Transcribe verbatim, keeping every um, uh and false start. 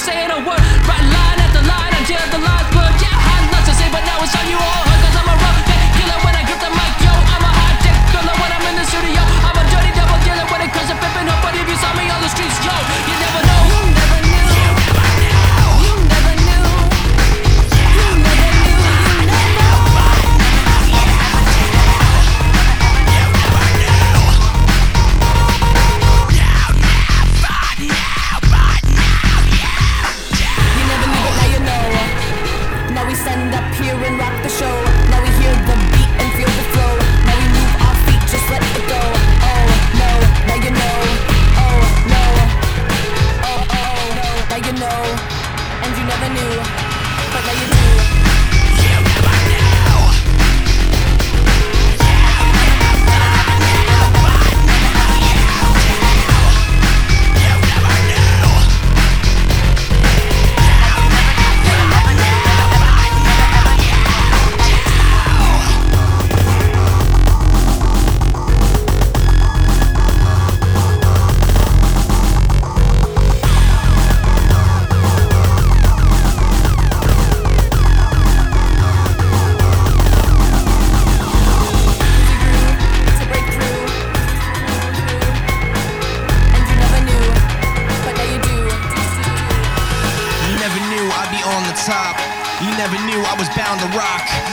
saying a word. Right line after line until the lines blur. Yeah, I had lots to say, but now it's time you all heard. Cause I'm a rough killer when I grip the mic, yo. I'm a high tech thriller when I'm in the studio. I'm a dirty double dealer when it comes to flipping up. But if you saw me on the streets, yo, you never know. You never knew. You never knew. You never knew. You never knew. You never knew. Stand up here and rock the show. Now we hear the beat and feel the flow. Now we move our feet, just let it go. Oh no, now you know. Oh no, oh oh no, now you know. And you never knew, but now you do. You never knew. Top. You never knew I was bound to rock.